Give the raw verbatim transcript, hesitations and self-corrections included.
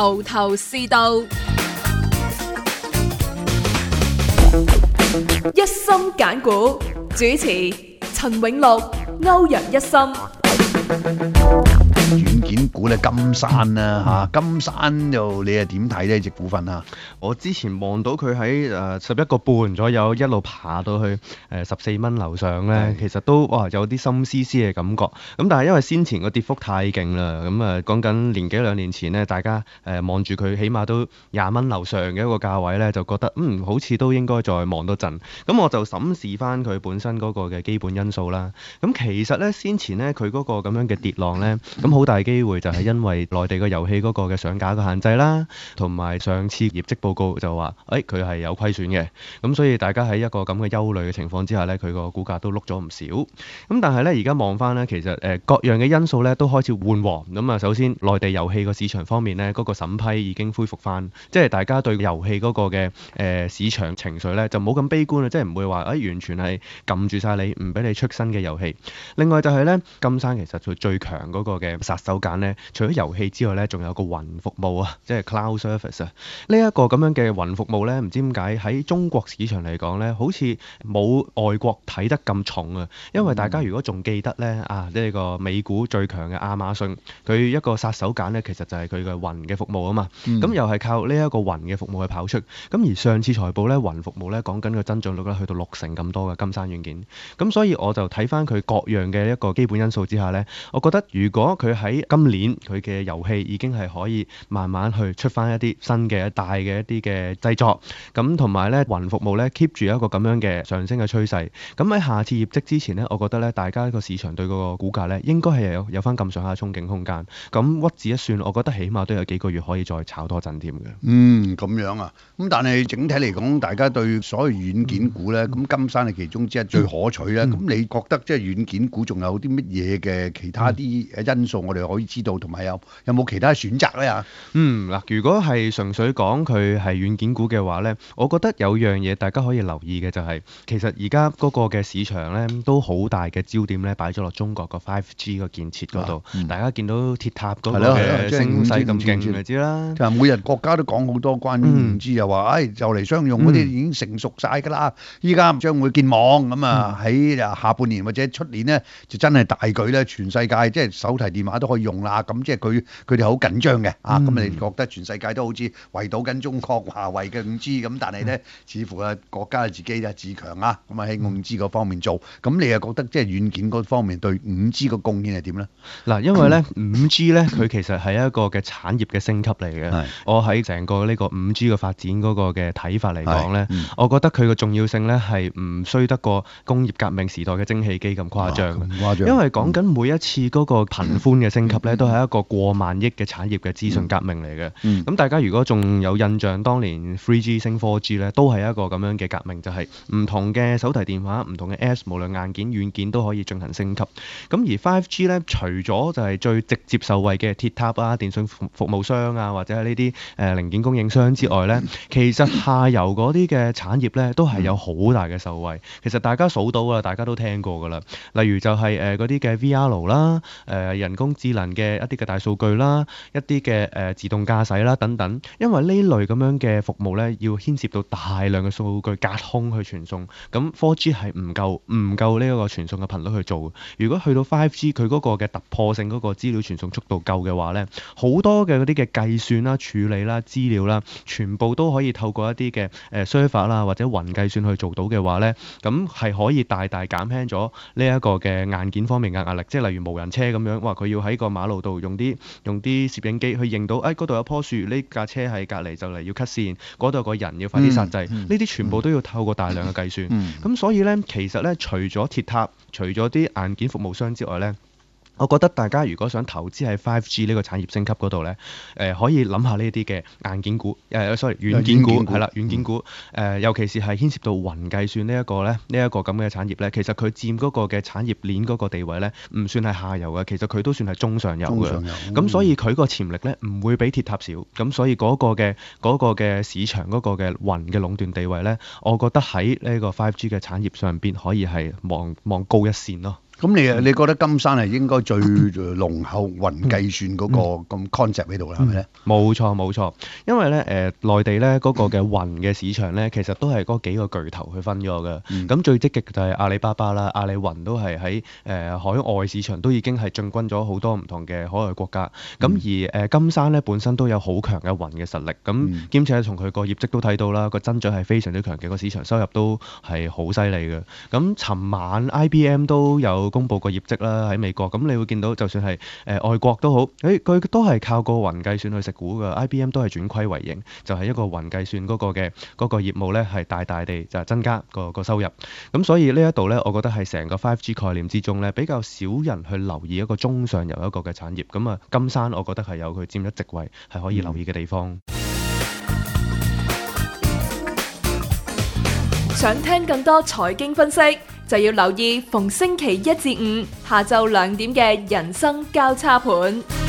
頭頭是道，一心揀股，主持陳永樂、歐陽一心。 軟件股咧，金山啦嚇，金山又你係點睇呢隻股份啊？ 我之前望到佢喺誒十一個半左右一路爬到去誒十四蚊樓上咧，其實都哇有啲心思思嘅感覺。咁但係因為先前個跌幅太勁啦，咁啊講緊年幾兩年前咧，大家誒望住佢起碼都廿蚊樓上嘅一個價位咧，就覺得嗯好似都應該再望多陣。咁我就審視翻佢本身嗰個嘅基本因素啦。咁其實咧先前咧佢嗰個咁樣嘅跌浪咧，咁好大機會就係因為內地個遊戲嗰個嘅上架嘅限制啦，同埋上次業績報告就話，誒佢係有虧損嘅，咁所以大家喺一個咁嘅憂慮嘅情況之下咧，佢個股價都碌咗唔少。咁但係咧而家望翻咧，其實誒各樣嘅因素咧都開始緩和。咁啊，首先內地遊戲個市場方面咧，嗰個審批已經恢復翻，即係大家對遊戲嗰個嘅誒市場情緒咧就冇咁悲觀啦，即係唔會話誒完全係撳住晒你，唔俾你出新嘅遊戲。另外就係咧，金山其實佢最強嗰個嘅殺手鐧咧，除咗遊戲之外咧，仲有個雲服務啊，即係 cloud service 啊。呢一個咁樣嘅雲服務咧，唔知點解喺中國市場嚟講咧，好似冇外國睇得咁重啊。因為大家如果仲記得咧啊，呢個美股最強嘅亞馬遜，佢一個殺手鐧咧，其實就係佢嘅雲嘅服務啊嘛。咁、嗯、又係靠呢一個雲嘅服務去跑出。咁而上次財報咧，雲服務咧講緊個增長率咧去到六成咁多嘅金山軟件。咁所以我就睇翻佢各樣嘅一個基本因素之下咧，我覺得如果佢喺今年佢嘅遊戲已經係可以慢慢去出翻一啲新嘅大嘅一啲嘅製作，咁同埋咧雲服務咧 keep 住一個咁樣嘅上升嘅趨勢。咁喺下次業績之前咧，我覺得咧大家個市場對嗰個股價咧應該係有有翻咁上下憧憬空間。咁屈指一算，我覺得起碼都有幾個月可以再炒多陣添嘅。 嗯，咁樣啊。咁但係整體嚟講，大家對所謂軟件股咧，咁、嗯、金山係其中之一最可取咧。咁、嗯、你覺得即係軟件股仲有啲乜嘢嘅其他啲因素我哋可以知道，同埋有有冇其他選擇咧啊？ 嗯，嗱，如果係純粹講佢係軟件股嘅話咧，我覺得有樣嘢大家可以留意嘅就係、是，其實而家嗰個嘅市場咧都好大嘅焦點咧擺咗落中國個 五 G 個建設嗰度。啊嗯、大家見到鐵塔嗰個嘅升勢咁勁，就知啦。 就係每日國家都講好多關於五 G，又話誒就嚟商用嗰啲已經成熟晒㗎啦，依家將會建網咁啊，喺下半年或者出年咧就真係大舉咧，全世界即係手提電話都可以用啦。咁即係佢佢哋好緊張嘅啊！咁、嗯、你覺得全世界都好似圍堵緊中國華為嘅五 G 咁，但係咧似乎啊國家自己啊自強啊，咁啊喺五 G 嗰方面做。咁你又覺得即係軟件嗰方面對五 G 個貢獻係點咧？ 嗱，因為咧五 G 咧佢其實係一個嘅產業嘅升級嚟嘅。是我喺成個呢個五 G 嘅發展嗰個嘅睇法嚟講咧，嗯、我覺得佢嘅重要性咧係唔衰得過工業革命時代嘅蒸汽機咁誇張。咁誇張。因為講緊每一次嗰個頻寬嘅升級咧，都係一個過萬億嘅產業嘅資訊革命嚟嘅。咁、嗯嗯、大家如果仲有印象，當年 three G 升 four G 咧，都係一個咁樣嘅革命，就係、是、唔同嘅手提電話、唔同嘅 Apps， 無論硬件、軟件都可以進行升級。咁而 五 G 咧，除咗就係最直接受惠嘅鐵塔啊、電信服務商啊，或者係呢啲誒零件供應商之外咧，嗯、其實下游嗰啲嘅產業咧，都係有好大嘅受惠。其實大家數到啊，大家都聽過㗎啦。例如就係誒嗰啲嘅 V R 啦、誒、呃、人工智能嘅一啲嘅大數據啦、一啲嘅誒自動駕駛啦等等。因為呢類咁樣嘅服務咧，要牽涉到大量嘅數據隔空去傳送，咁 four G 係唔夠唔夠呢一個傳送嘅頻率去做。如果去到 五 G， 佢嗰個嘅突破性嗰個資料傳送速度夠嘅話咧，好多嘅嗰啲嘅計算啦、處理啦、資料啦，全部都可以透過一啲嘅誒 server 啦或者雲計算去做到嘅話咧，咁係可以大大減輕咗呢一個嘅硬件方面嘅壓力。即係例如無人車咁樣，哇！佢要喺個馬路度用啲用啲攝影機去認到，誒嗰度有棵樹，呢架車係隔離就嚟要 cut 線，嗰度有個人要快啲剎掣，呢啲、嗯嗯、全部都要透過大量嘅計算。咁、嗯、所以咧，其實咧，除咗鐵塔，除咗啲硬件服務商之外咧，我覺得大家如果想投資喺 五 G 呢個產業升級嗰度咧，誒、呃、可以諗下呢啲嘅硬件股，誒、呃、sorry 軟件股係啦，軟件股誒、呃，尤其是係牽涉到雲計算呢一個咧，呢、這、一個咁嘅產業咧，其實佢佔嗰個嘅產業鏈嗰個地位咧，唔算係下游嘅，其實佢都算係中上游嘅。咁、嗯、所以佢個潛力咧唔會比鐵塔少。咁所以嗰個嘅嗰個嘅市場嗰個嘅雲嘅壟斷地位咧，我覺得喺呢個 五 G 嘅產業上邊可以係望望高一線咯。 咁你你覺得金山係應該最濃厚雲計算嗰個咁 concept 喺度啦，係咪咧？ 冇錯冇錯，因為咧誒內地咧嗰個嘅雲嘅市場咧，其實都係嗰幾個巨頭去分咗嘅。咁、嗯、最積極就係阿里巴巴啦，阿里雲都係喺誒海外市場都已經係進軍咗好多唔同嘅海外國家。咁、嗯、而誒金山咧本身都有好強嘅雲嘅實力，咁兼且從佢個業績都睇到啦，個增長係非常之強嘅，個市場收入都係好犀利嘅。咁尋晚 I B M 都有公布個業績啦，喺美國，咁你會見到就算係誒、呃、外國都好，誒佢都係靠個雲計算去食股嘅 I B M 都係轉虧為盈，就係、是、一個雲計算嗰個嘅嗰、嗰個業務咧係大大地就增加個個收入。咁所以呢一度咧，我覺得係成個 五 G 概念之中咧，比較少人去留意一個中上游一個嘅產業。咁啊，金山我覺得係有佢佔一席位係可以留意嘅地方。 想聽更多財經分析，就要留意逢星期一至五下晝兩點嘅人生交叉盤。